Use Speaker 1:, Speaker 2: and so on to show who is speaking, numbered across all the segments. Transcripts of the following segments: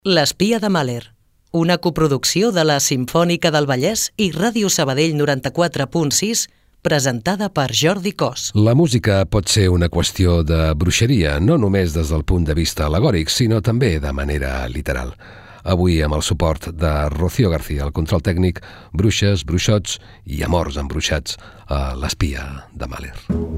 Speaker 1: L'espia de Mahler, una coproducció de la Simfònica del Vallès i Ràdio Sabadell 94.6, presentada per Jordi Cos.
Speaker 2: La música pot ser una qüestió de bruixeria, no només des del punt de vista al·legòric, sinó també de manera literal. Avui amb el suport de Rocío García, el control tècnic, bruixes, bruixots i amors embruixats a l'espia de Mahler.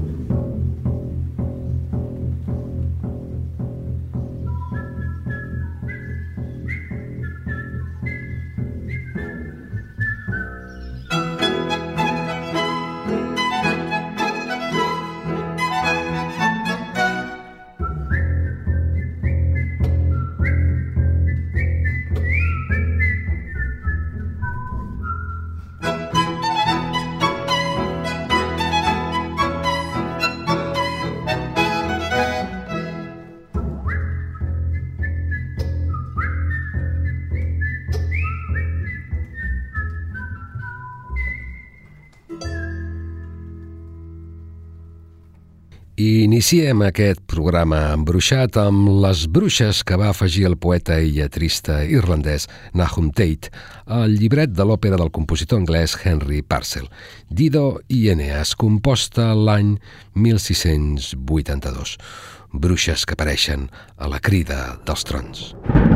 Speaker 2: Iniciem aquest programa embruixat amb les bruixes que va afegir el poeta i lletrista irlandès Nahum Tate al llibret de l'òpera del compositor anglès Henry Purcell, Dido i Eneas, composta l'any 1682. Bruixes que apareixen a la crida dels trons.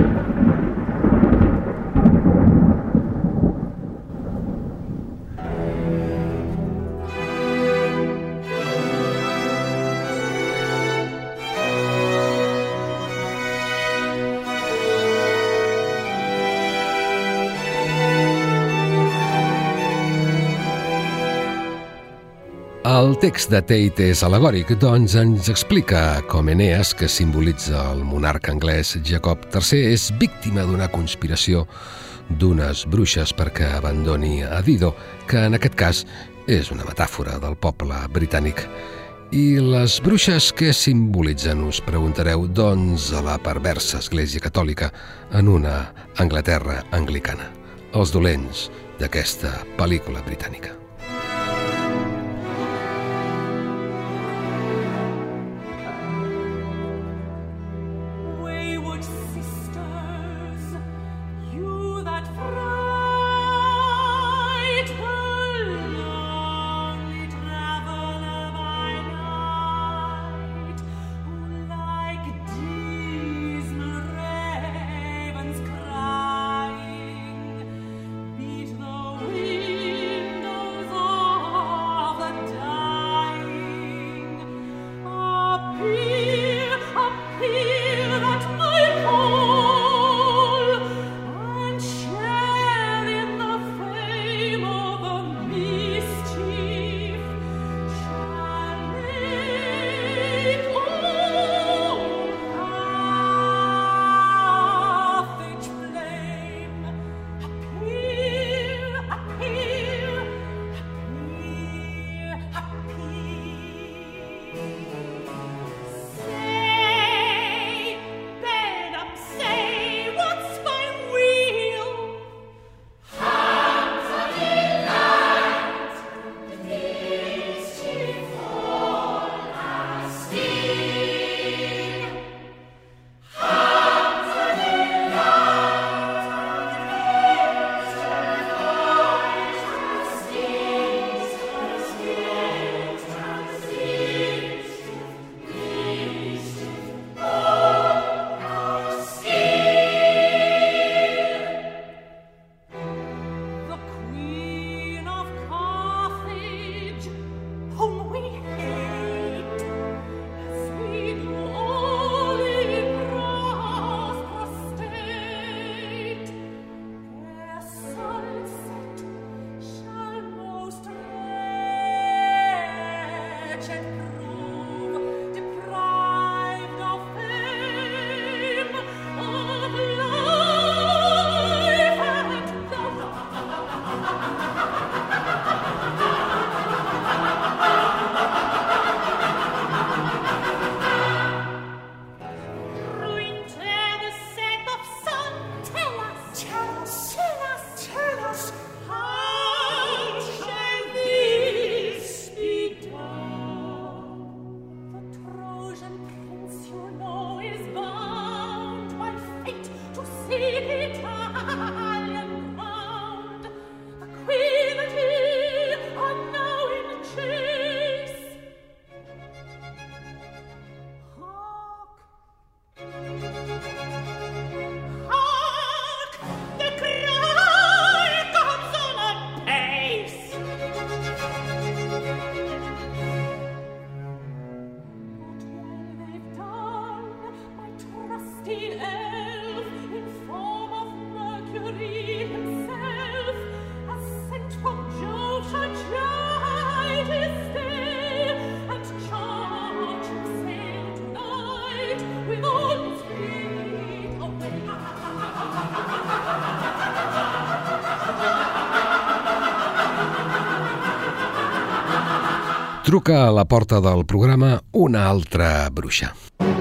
Speaker 2: El text de Tate és al·legòric, doncs ens explica com Eneas, que simbolitza el monarca anglès Jacob III, és víctima d'una conspiració d'unes bruixes perquè abandoni a Dido, que en aquest cas és una metàfora del poble britànic. I les bruixes què simbolitzen, us preguntareu, doncs a la perversa Església Catòlica en una Anglaterra anglicana. Els dolents d'aquesta pel·lícula britànica.
Speaker 3: Windows
Speaker 2: Truca a la porta del programa una altra bruixa.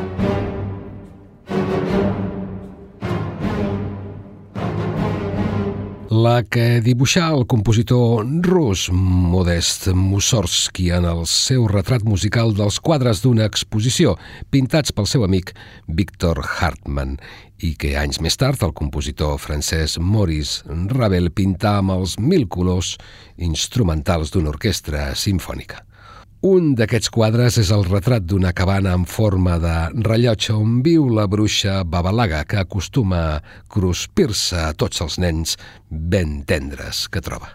Speaker 2: La que dibuixà el compositor rus Modest Mussorgsky en el seu retrat musical dels quadres d'una exposició pintats pel seu amic Victor Hartmann i que anys més tard el compositor francès Maurice Ravel pintà amb els 1000 colors instrumentals d'una orquestra simfònica. Un d'aquests quadres és el retrat d'una cabana en forma de rellotge on viu la bruixa Babalaga, que acostuma a cruspir-se a tots els nens ben tendres que troba.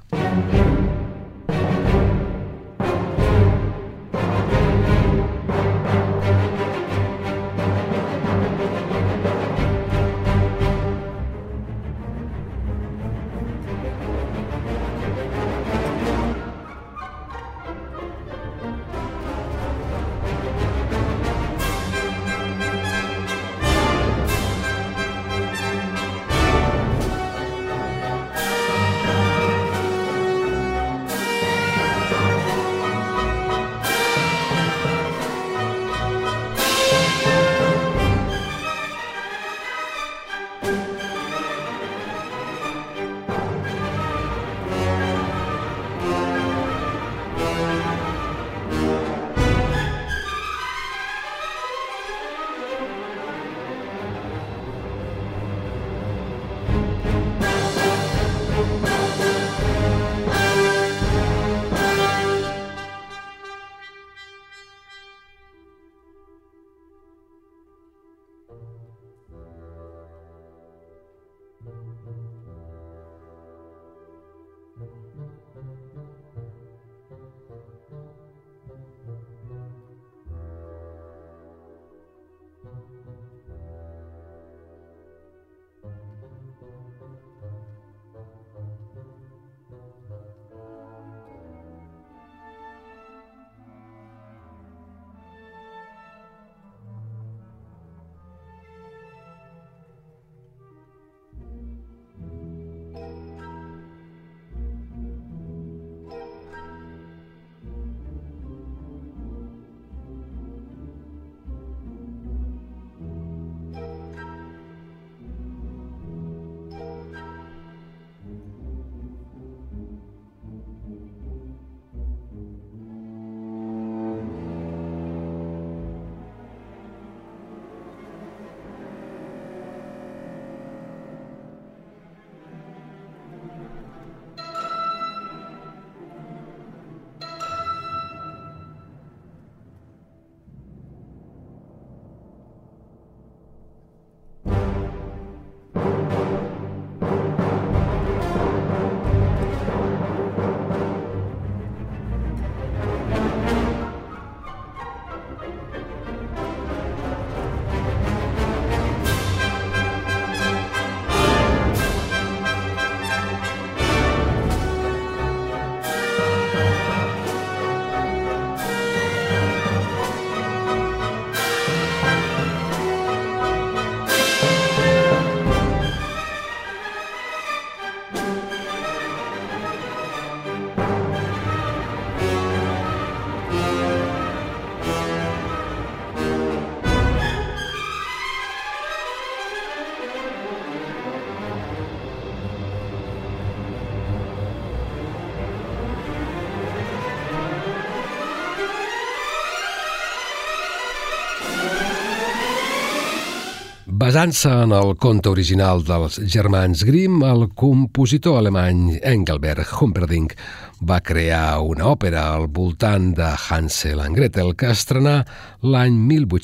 Speaker 2: Basant-se en el conte original dels germans Grimm, el compositor alemany Engelbert Humperdinck va crear una òpera al voltant de Hansel and Gretel que estrenà l'any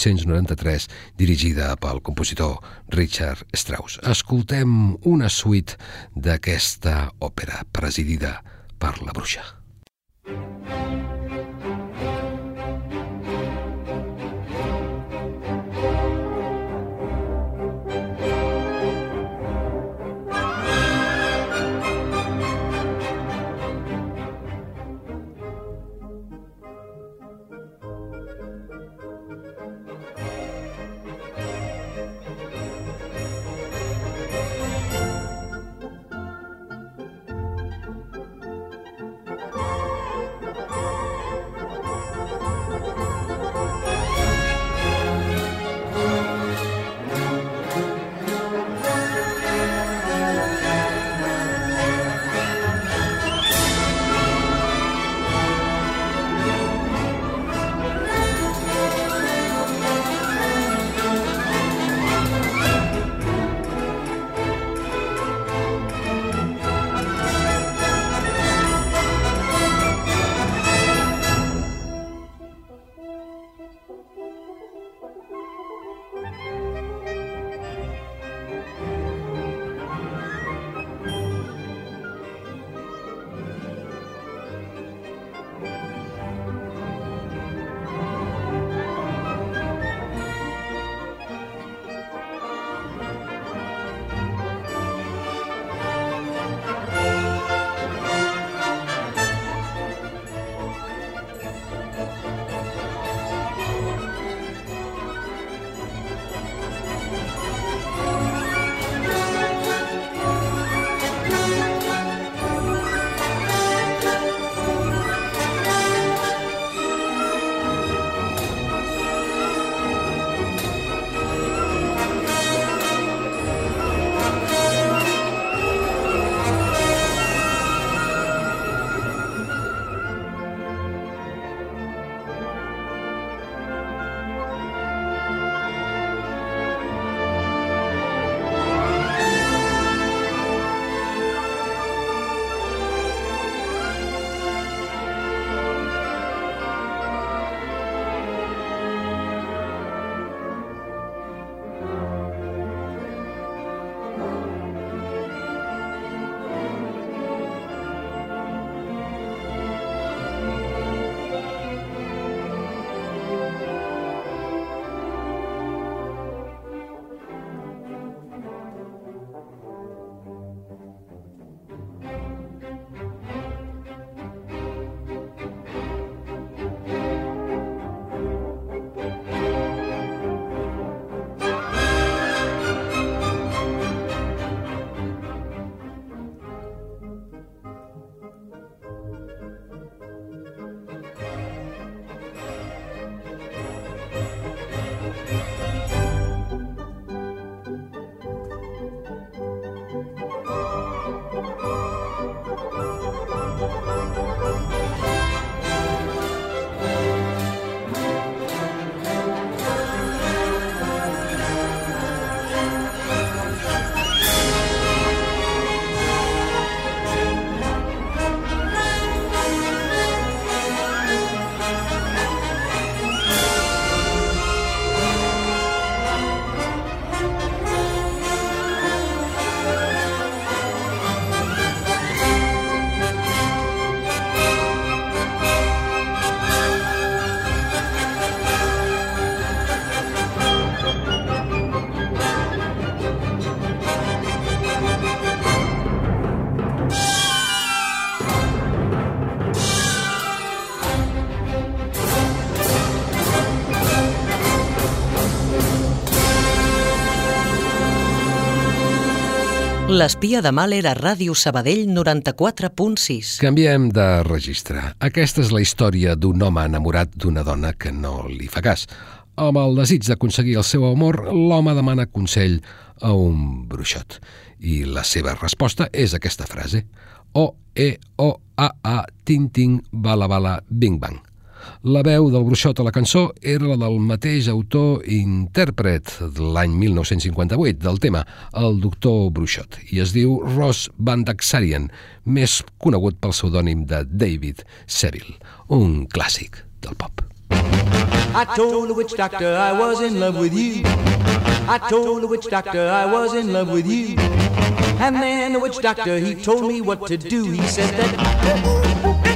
Speaker 2: 1893, dirigida pel compositor Richard Strauss. Escoltem una suite d'aquesta òpera presidida per la bruixa.
Speaker 1: L'espia de Mahler a Ràdio Sabadell 94.6.
Speaker 2: Canviem de registre. Aquesta és la història d'un home enamorat d'una dona que no li fa cas. Amb el desig d'aconseguir el seu amor, l'home demana consell a un bruixot. I la seva resposta és aquesta frase: O-E-O-A-A, ting-ting, bala-bala, bing-bang. La veu del bruixot a la cançó era la del mateix autor i intèrpret de l'any 1958 del tema, el doctor Bruixot, i es diu Ross Bandaksarian, més conegut pel pseudònim de David Seville, un clàssic del pop.
Speaker 3: I told the witch doctor I was in love with you. I told the witch doctor I was in love with you. And then the witch doctor, he told me what to do. He said that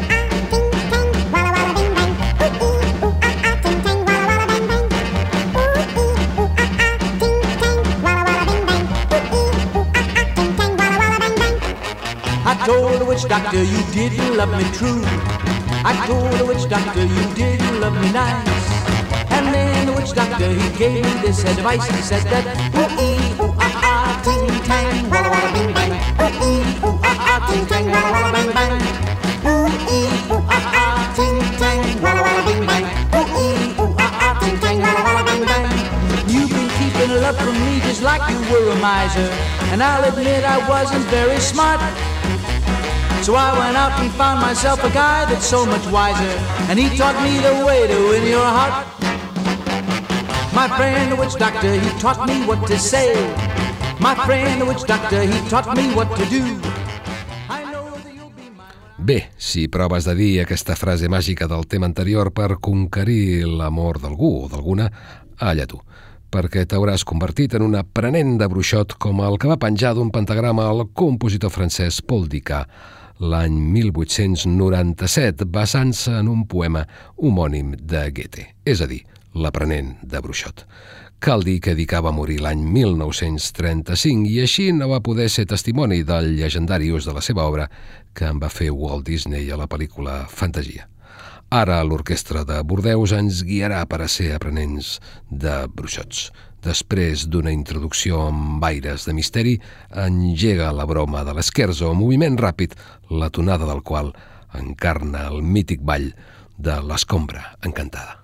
Speaker 3: I told the witch doctor you didn't love me true. I told the witch doctor you didn't love me nice. And then the witch doctor, he gave me this advice. He said that ooh-ee, ooh-ah-ah, ting-tang, walla-walla, bing-bang. Ooh-ee, ooh-ah-ah, ting-tang, walla-walla, bing-bang. Ooh-ee, ooh-ah-ah, ting-tang, walla-walla, bing-bang. Ooh-ee, ooh-ah-ah, ting-tang, walla-walla, bing-bang. You've been keeping love from me just like you were a miser. And I'll admit I wasn't very smart. So I went out and found myself a guy that's so much wiser, and he taught me the way to win your heart. My friend the witch doctor, he taught me what to say. My friend the witch doctor, he taught me what to do. I know that you'll be mine.
Speaker 2: Bé, si proves de dir aquesta frase màgica del tema anterior per conquerir l'amor d'algú o d'alguna, allà tu, perquè t'hauràs convertit en un aprenent de bruixot com el que va penjar d'un pentagrama el compositor francès Paul Dicka l'any 1897, basant-se en un poema homònim de Goethe, és a dir, l'aprenent de bruixot. Cal dir que Dicka va morir l'any 1935 i així no va poder ser testimoni del llegendari ús de la seva obra que en va fer Walt Disney a la pel·lícula Fantasia. Ara l'orquestra de Bordeus ens guiarà per a ser aprenents de bruixots. Després d'una introducció amb aires de misteri, engega la broma de l'esquerzo, moviment ràpid, la tonada del qual encarna el mític ball de l'escombra encantada.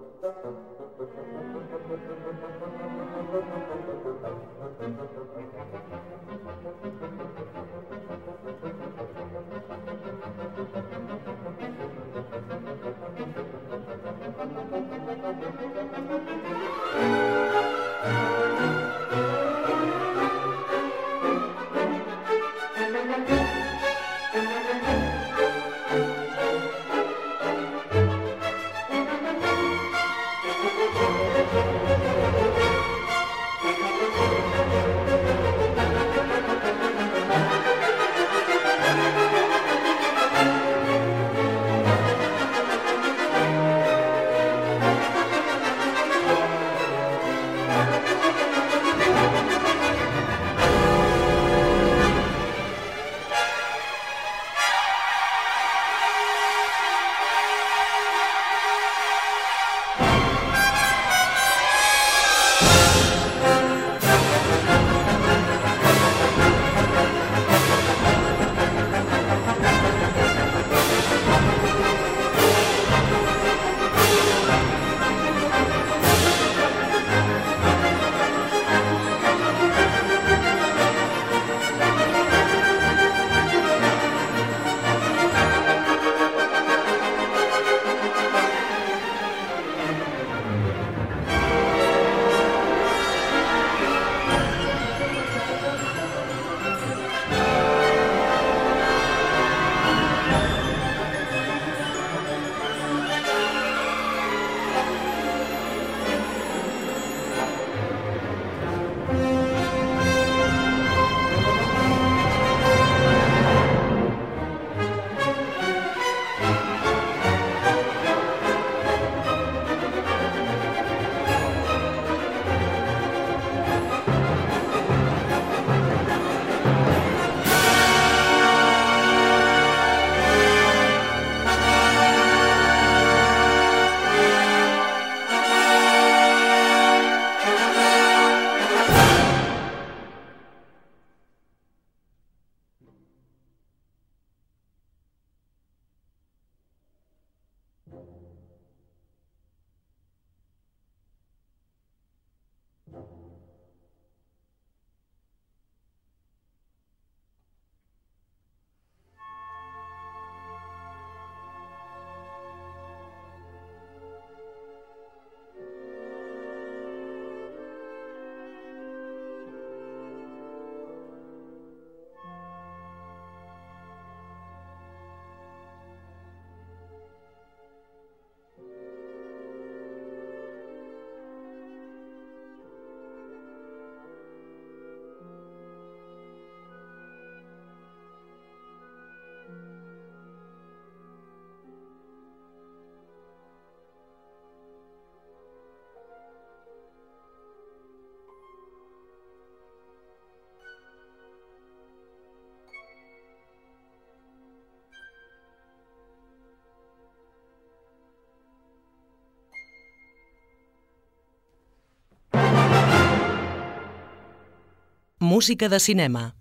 Speaker 1: Música de cinema.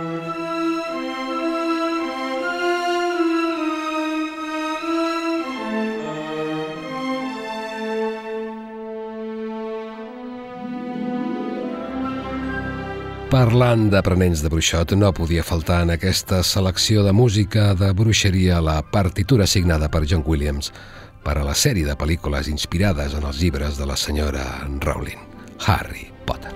Speaker 2: Parlant d'aprenents de bruixot, no podia faltar en aquesta selecció de música de bruixeria la partitura signada per John Williams per a la sèrie de pel·lícules inspirades en els llibres de la senyora Rowling, Harry Potter.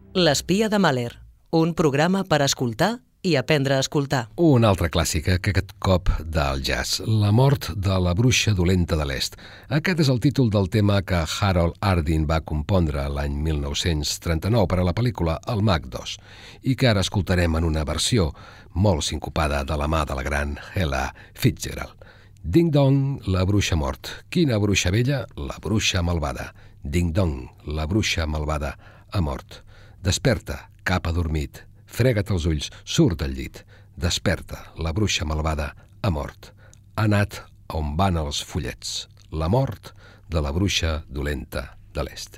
Speaker 1: L'espia de Mahler, un programa per escoltar i aprendre a escoltar.
Speaker 2: Una altra clàssica, que aquest cop del jazz, La mort de la bruixa dolenta de l'Est. Aquest és el títol del tema que Harold Arden va compondre l'any 1939 per a la pel·lícula El Mag 2 i que ara escoltarem en una versió molt sincopada de la mà de la gran Ella Fitzgerald. Ding Dong, la bruixa mort. Quina bruixa vella? La bruixa malvada. Ding Dong, la bruixa malvada ha mort. Desperta, cap adormit. Frega't els ulls, surt del llit. Desperta, la bruixa malvada ha mort. Ha anat on van els follets. La mort de la bruixa dolenta de l'Est.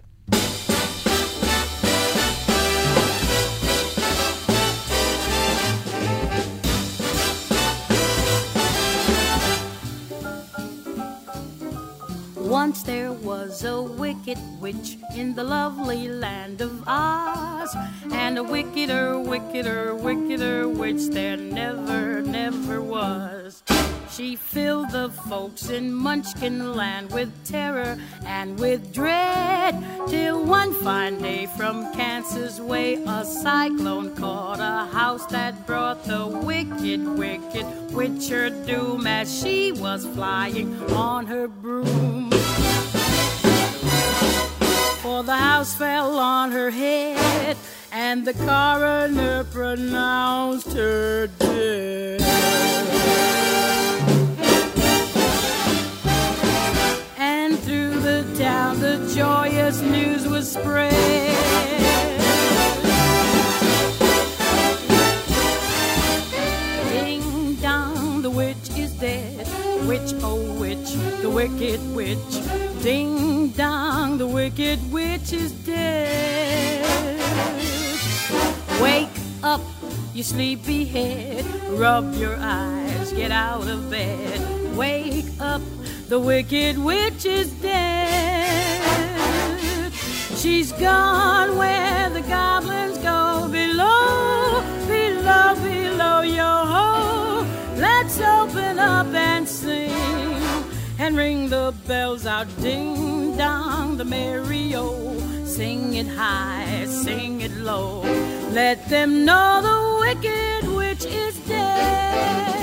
Speaker 4: Once there was a wicked witch in the lovely land of Oz, and a wickeder, wickeder, wickeder witch there never, never was. She filled the folks in Munchkin land with terror and with dread, till one fine day from Kansas way a cyclone caught a house that brought the wicked, wicked witch her doom as she was flying on her broom. For the house fell on her head, and the coroner pronounced her dead. And through the town the joyous news was spread. Ding dong, the witch is dead. Witch, oh witch, the wicked witch. Ding dong, the wicked witch is dead. Wake up, you sleepy head. Rub your eyes, get out of bed. Wake up, the wicked witch is dead. She's gone where the goblins go. Below, below, below, yo-ho. Let's open up and sing and ring the bells out, ding dong, the merry-o. Sing it high, sing it low. Let them know the wicked witch is dead.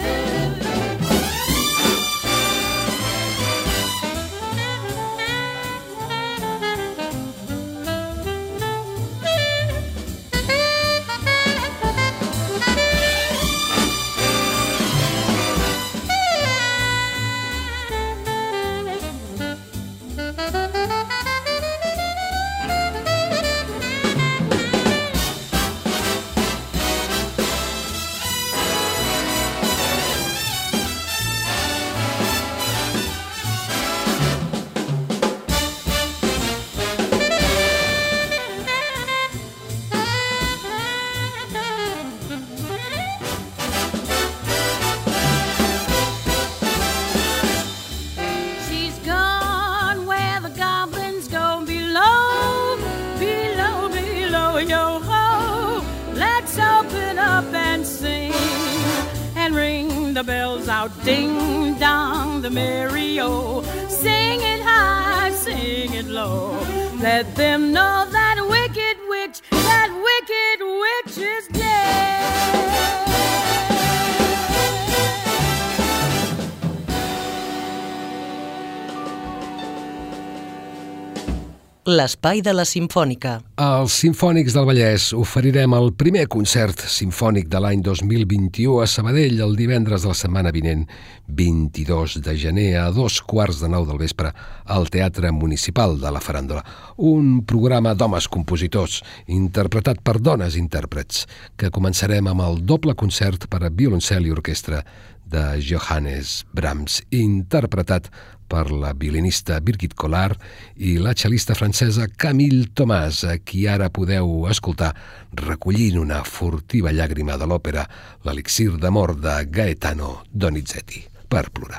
Speaker 4: The bells out, ding dong, the merry-o. Sing it high, sing it low. Let them know that wicked witch is dead.
Speaker 1: L'espai de la Simfònica.
Speaker 2: Als Simfònics del Vallès oferirem el primer concert simfònic de l'any 2021 a Sabadell el divendres de la setmana vinent, 22 de gener a 2:15 del vespre al Teatre Municipal de la Faràndula. Un programa d'homes compositors interpretat per dones intèrprets que començarem amb el doble concert per a violoncel i orquestra de Johannes Brahms, interpretat per la violinista Birgit Collard i la cel·lista francesa Camille Thomas, a qui ara podeu escoltar recollint una furtiva llàgrima de l'òpera L'elixir d'amor de Gaetano Donizetti, per plorar.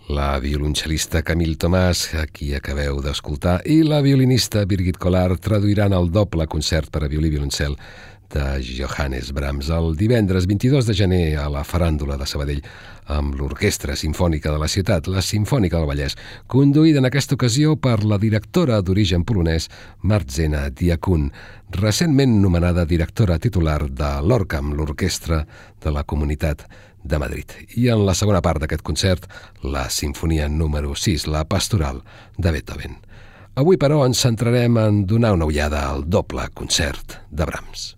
Speaker 2: la violoncel·lista Camille Tomàs, a qui acabeu d'escoltar, i la violinista Birgit Collard traduiran el doble concert per a violí i violoncel de Johannes Brahms el divendres 22 de gener a la Faràndula de Sabadell amb l'Orquestra Simfònica de la ciutat, la Simfònica del Vallès, conduïda en aquesta ocasió per la directora d'origen polonès Marzena Diakun, recentment nomenada directora titular de l'ORCAM, l'Orquestra de la Comunitat de Madrid. I en la segona part d'aquest concert, la Simfonia número 6, la Pastoral de Beethoven. Avui, però, ens centrarem en donar una ullada al doble concert de Brahms.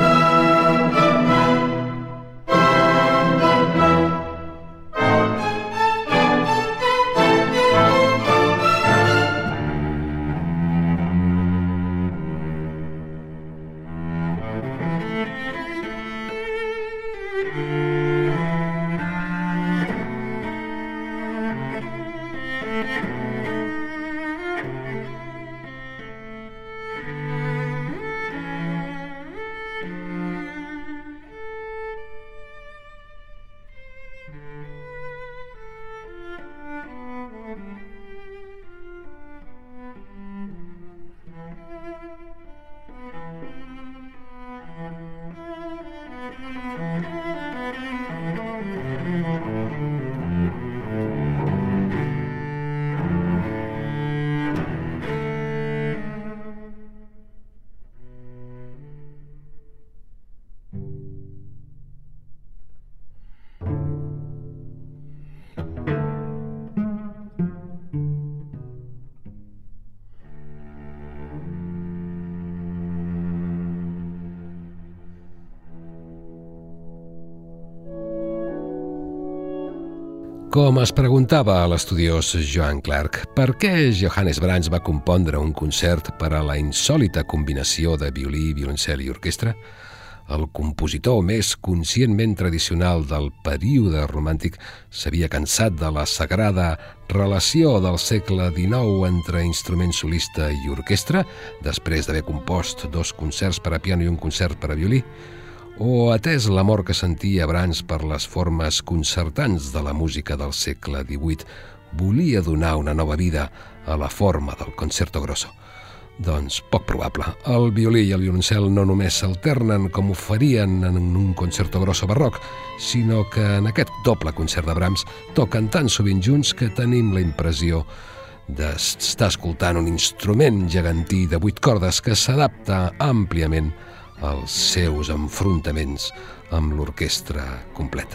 Speaker 2: Com es preguntava a l'estudiós Joan Clark, per què Johannes Brahms va compondre un concert per a la insòlita combinació de violí, violoncel i orquestra? El compositor més conscientment tradicional del període romàntic s'havia cansat de la sagrada relació del segle XIX entre instrument solista i orquestra, després d'haver compost 2 concerts per a piano i un concert per a violí? O, atès l'amor que sentia Brahms per les formes concertants de la música del segle XVIII, volia donar una nova vida a la forma del concerto grosso? Doncs poc probable. El violí i el violoncel no només s'alternen com ho farien en un concerto grosso barroc, sinó que en aquest doble concert de Brahms toquen tan sovint junts que tenim la impressió d'estar escoltant un instrument gegantí de 8 cordes que s'adapta àmpliament als seus enfrontaments amb l'orquestra completa.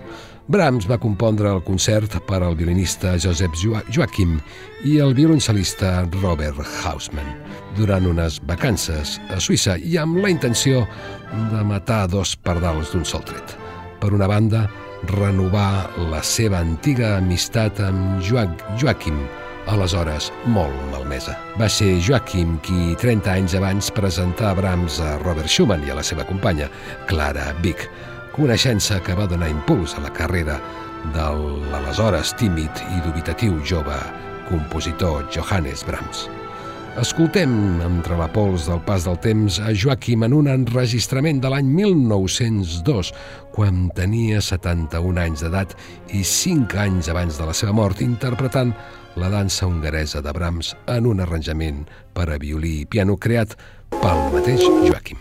Speaker 2: Brahms va compondre el concert per al violinista Joseph Joachim i el violoncel·lista Robert Hausmann durant unes vacances a Suïssa i amb la intenció de matar 2 pardals d'un sol tret. Per una banda, renovar la seva antiga amistat amb Joachim, aleshores molt malmesa. Va ser Joachim qui, 30 anys abans, presentà Brahms a Robert Schumann i a la seva companya, Clara Wieck, coneixença que va donar impuls a la carrera de l'aleshores tímid i dubitatiu jove compositor Johannes Brahms. Escoltem, entre la pols del pas del temps, a Joachim en un enregistrament de l'any 1902, quan tenia 71 anys d'edat i 5 anys abans de la seva mort, interpretant la dansa hongaresa de Brahms en un arranjament per a violí i piano creat pel mateix Joachim.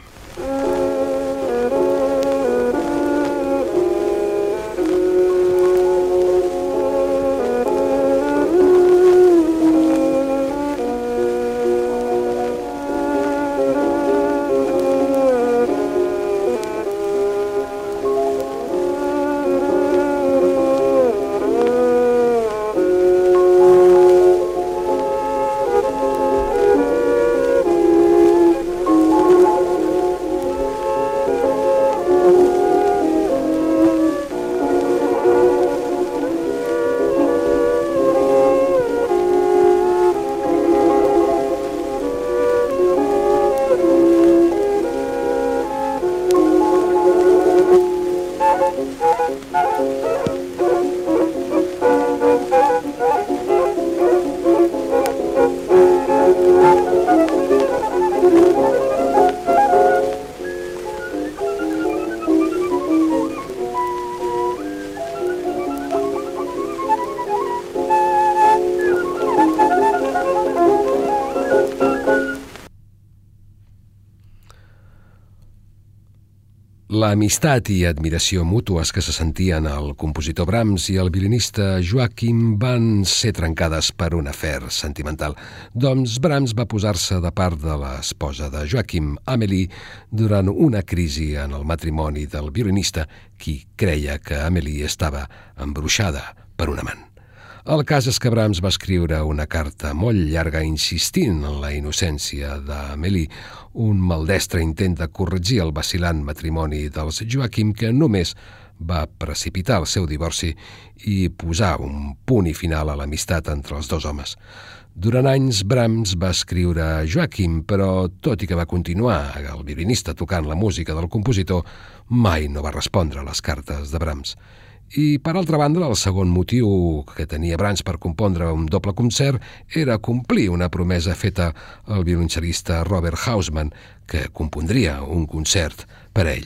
Speaker 2: L'amistat i admiració mútues que se sentien el compositor Brahms i el violinista Joachim van ser trencades per un afer sentimental. Doncs Brahms va posar-se de part de l'esposa de Joachim, Amélie, durant una crisi en el matrimoni del violinista, qui creia que Amélie estava embruixada per un amant. El cas és que Brahms va escriure una carta molt llarga insistint en la innocència d'Amélie, un maldestre intent de corregir el vacil·lant matrimoni dels Joachim que només va precipitar el seu divorci i posar un punt i final a l'amistat entre els dos homes. Durant anys, Brahms va escriure a Joachim, però tot i que va continuar el violinista tocant la música del compositor, mai no va respondre a les cartes de Brahms. I, per altra banda, el segon motiu que tenia Brahms per compondre un doble concert era complir una promesa feta al violoncel·lista Robert Hausmann, que compondria un concert per a ell.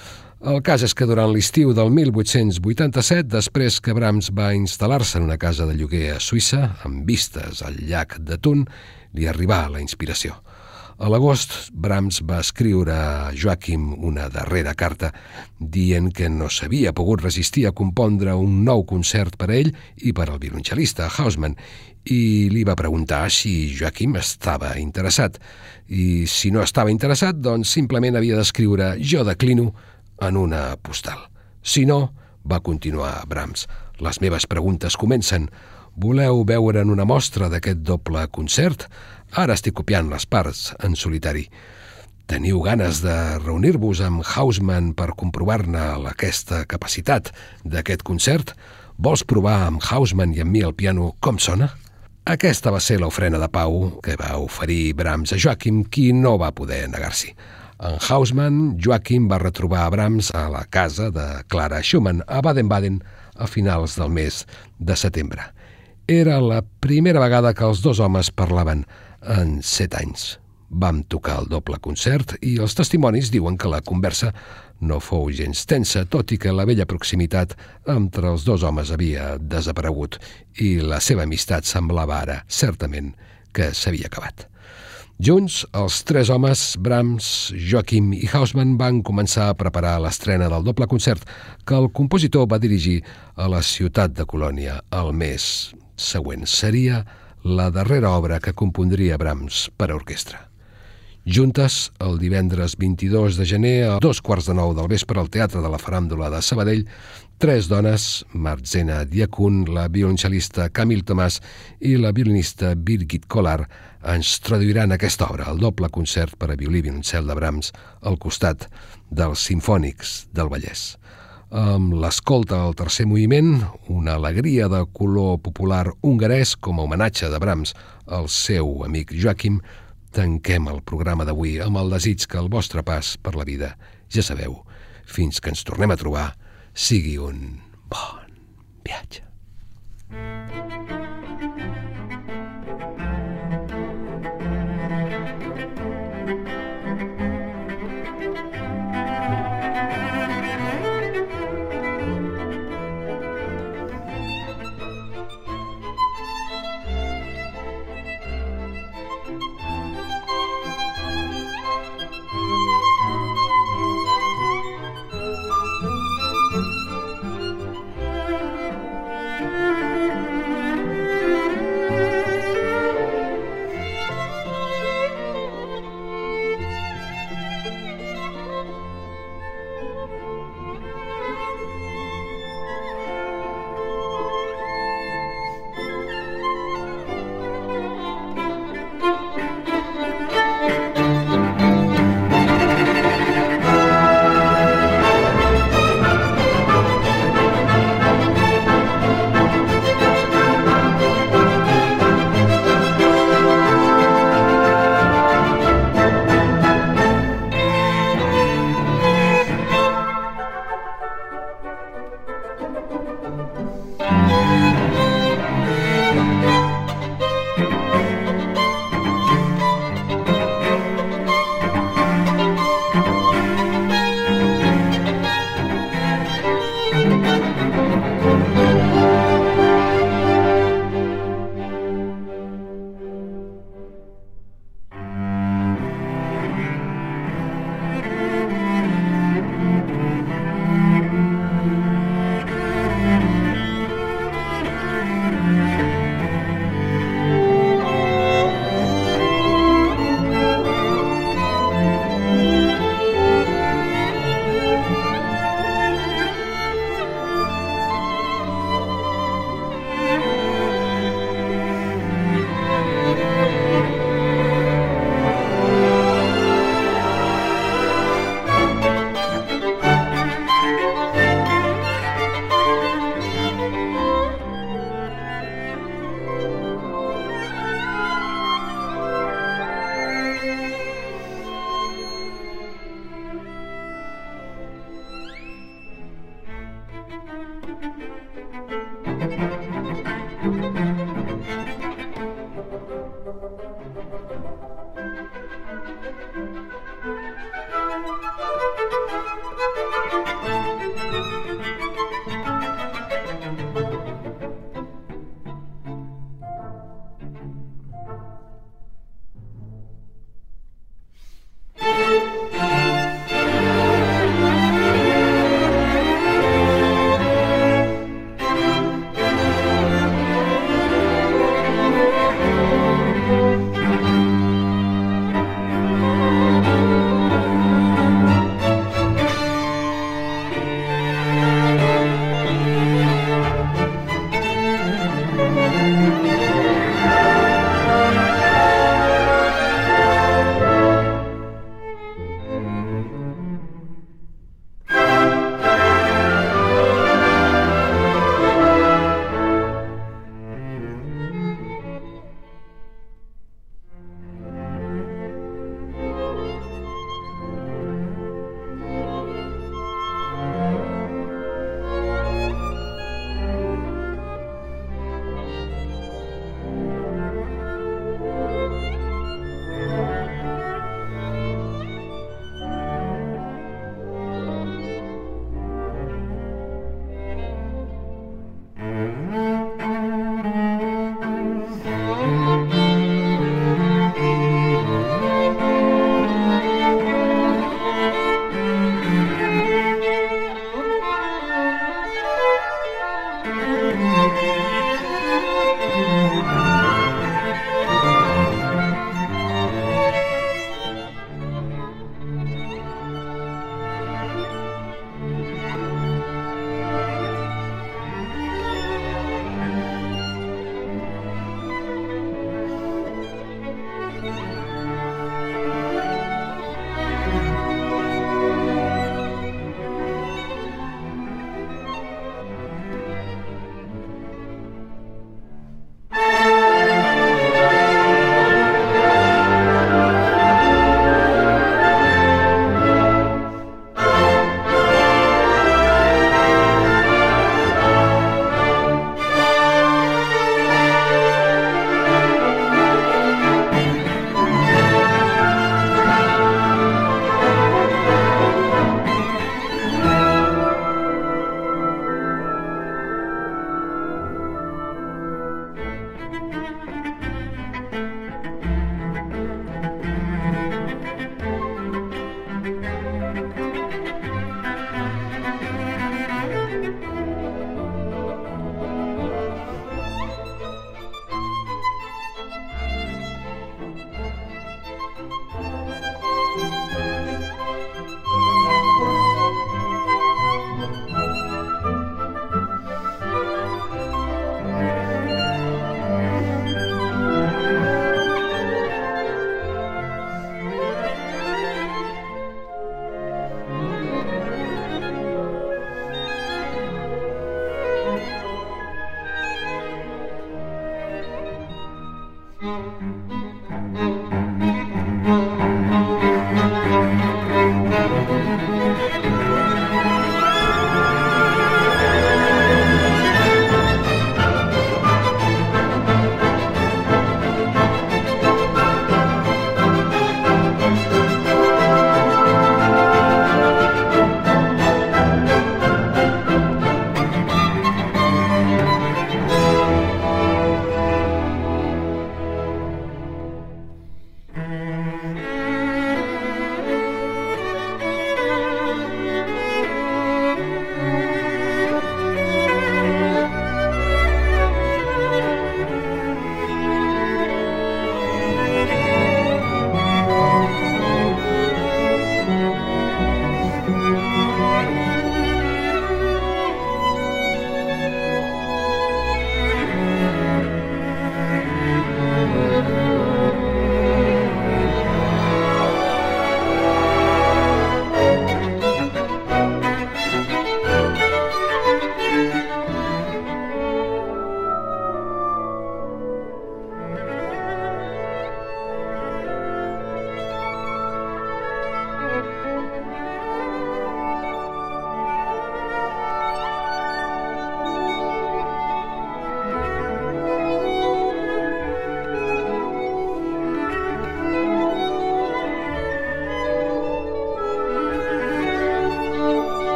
Speaker 2: El cas és que durant l'estiu del 1887, després que Brahms va instal·lar-se en una casa de lloguer a Suïssa, amb vistes al llac de Thun, li arribà la inspiració. A l'agost, Brahms va escriure a Joachim una darrera carta dient que no s'havia pogut resistir a compondre un nou concert per a ell i per al violoncel·lista Hausmann, i li va preguntar si Joachim estava interessat. I si no estava interessat, doncs simplement havia d'escriure «Jo declino» en una postal. Si no, va continuar Brahms, les meves preguntes comencen. Voleu veure'n una mostra d'aquest doble concert? Ara estic copiant les parts en solitari. Teniu ganes de reunir-vos amb Hausmann per comprovar-ne aquesta capacitat d'aquest concert? Vols provar amb Hausmann i amb mi al piano com sona? Aquesta va ser l'ofrena de pau que va oferir Brahms a Joachim, qui no va poder negar-s'hi. En Hausmann, Joachim va retrobar a Brahms a la casa de Clara Schumann, a Baden-Baden, a finals del mes de setembre. Era la primera vegada que els dos homes parlaven en 7 anys. Vam tocar el doble concert i els testimonis diuen que la conversa no fou gens tensa, tot i que la vella proximitat entre els dos homes havia desaparegut i la seva amistat semblava ara, certament, que s'havia acabat. Junts, els 3 homes, Brahms, Joachim i Hausmann, van començar a preparar l'estrena del doble concert que el compositor va dirigir a la ciutat de Colònia el mes següent. Seria la darrera obra que compondria Brahms per a orquestra. Juntes, el divendres 22 de gener, a 2:15 del vespre, al Teatre de la Faràndula de Sabadell, 3 dones, Marzena Diakun, la violoncel·lista Camille Thomas i la violinista Birgit Kollar, ens traduiran aquesta obra, el doble concert per a violí i violoncel de Brahms, al costat dels Simfònics del Vallès. Amb l'escolta al tercer moviment, una alegria de color popular hongarès com a homenatge de Brahms al seu amic Joachim, tanquem el programa d'avui amb el desig que el vostre pas per la vida, ja sabeu, fins que ens tornem a trobar, sigui un bon viatge.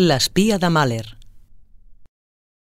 Speaker 1: L'espia de Mahler.